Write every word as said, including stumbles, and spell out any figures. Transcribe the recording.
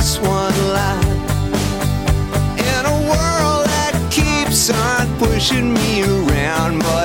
this one line. In a world that keeps on pushing me around, but